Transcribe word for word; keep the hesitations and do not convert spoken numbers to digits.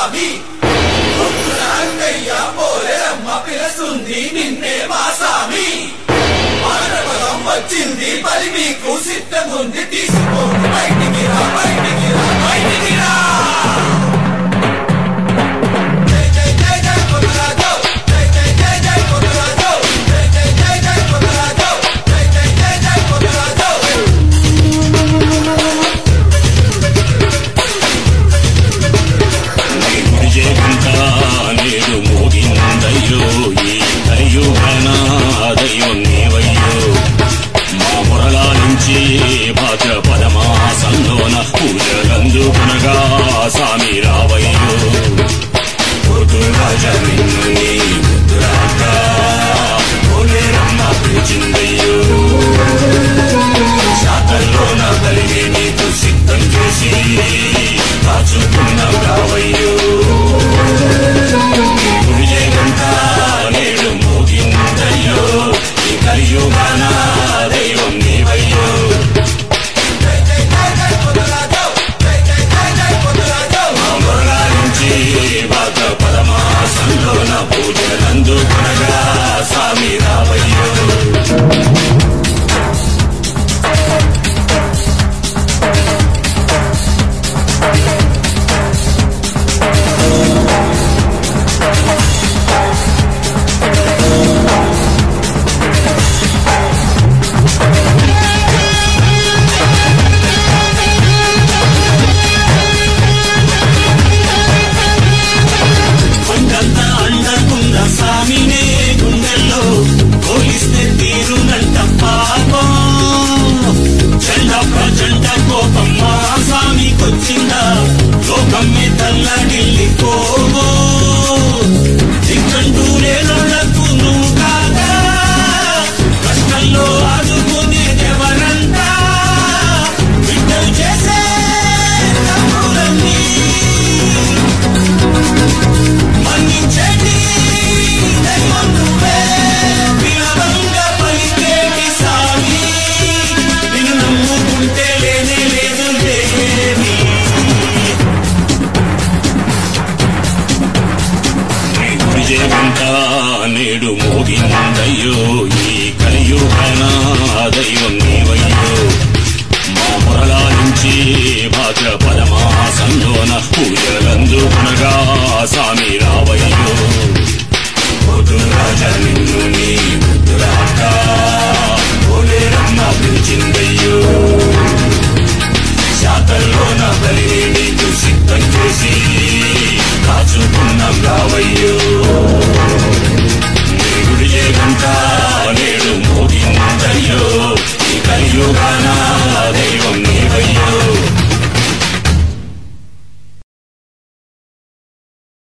స్వామి అంకయ్య పోలేరమ్మ పిలుస్తుంది నిన్నే మా స్వామి మానవరం వచ్చింది పరి మీకు సిద్ధముంది తీసుకోండి బయటికి రా బయటికి రా బయటికి రా భాద్రపదమాసంలోన పూజలందుకునగా స్వామి రావయ్యో పొద్దురాజ నిన్ను నీ ముద్దురాక పోలేరమ్మ పిలిచిందయ్యో శాతల్లోన కలిగి నీకు సిద్ధం చేసి కాచుకున్నాం రావయ్యో గుడిజే గంట నేడు మోగిందయ్యో ఈ కలియుగాన దైవం నీవయ్యో పదమాసంలోన పూజలందుకునగా స్వామి రావయ్యో నేడు మోగిందయ్యో ఈ కలియుగాన దైవం నీవయ్యో మా మొరలాలించి భాద్రపదమాసంలోన పూజలందుకునగా స్వామి రావయ్యో పొద్దురాజ నిన్ను నీ ముద్దురాక పోలేరమ్మ పిలిచిందయ్యో శాతల్లోన బలి నీకు సిద్ధం చేసి కాచుకున్నాం రావయ్యో గుడిజే గంట నేడు మోగిందయ్యో ఈ కలియుగాన